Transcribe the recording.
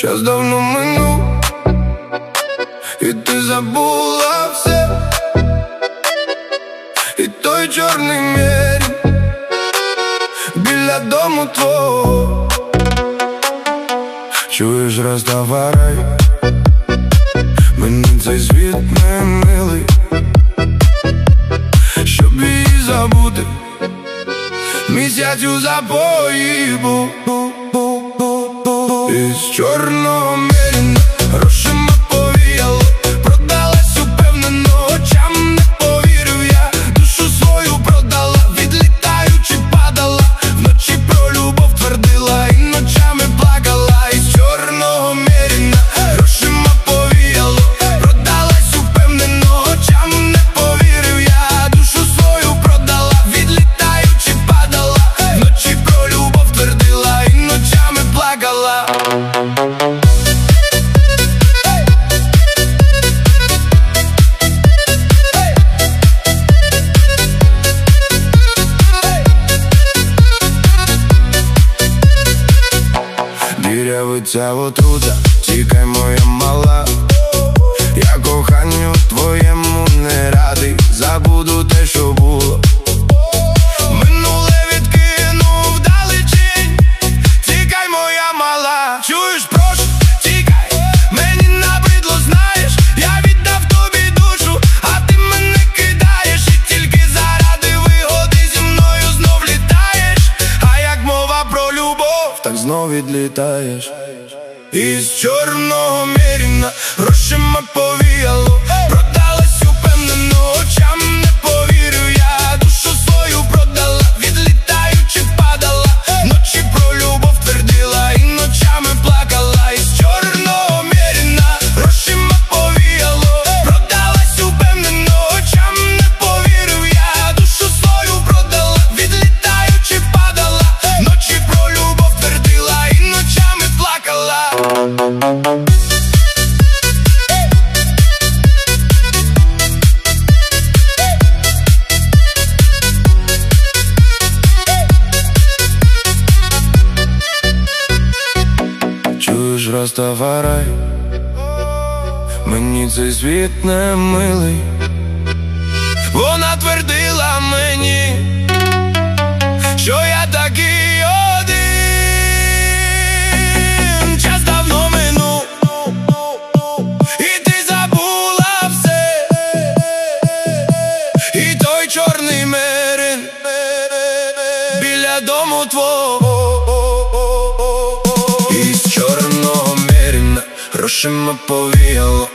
час давно минув, і ти забула все. І той чорний Мерін біля дому твого. Чуєш, Растафарай, мені цей світ не милий. Щоб її забути, місяць у запої був. Із чорного Меріна грошима повіяло, продалась упевнено, очам не повірив я. Душу свою продала, відлітаючи падала, вночі про любов твердила і ночами плакала. Із чорного Меріна грошима повіяло, продалась упевнено, очам не повірив я. Душу свою продала, відлітаючи падала, вночі про любов твердила і ночами плакала. Дірявиться отрута, тікай, моя мала. Я коханню твоєму не радий, забуду те, що було. Минуле відкинув вдалечінь, тікай, моя мала. Чуєш, прошу, тікай, мені набридло, знаєш. Я віддав тобі душу, а ти мене кидаєш. І тільки заради вигоди зі мною знов літаєш. А як мова про любов, так знов відлітаєш. Із чорного Меріна грошима повіяло, продалась упевнено, очам не повірив я. Душу свою продала, відлітаючи падала, ночі про любов твердила і ночами плакала. Із чорного Меріна грошима повіяло, продалась упевнено, очам не повірив я. Душу свою продала, відлітаючи падала, ночі про любов твердила і ночами плакала. Чуєш, Растафарай, мені цей світ не милий. Вона твердила мені, що я такий один. Час давно минув, і ти забула все. І той чорний Мерін біля дому твого. Із чорного Меріна грошима повіяло,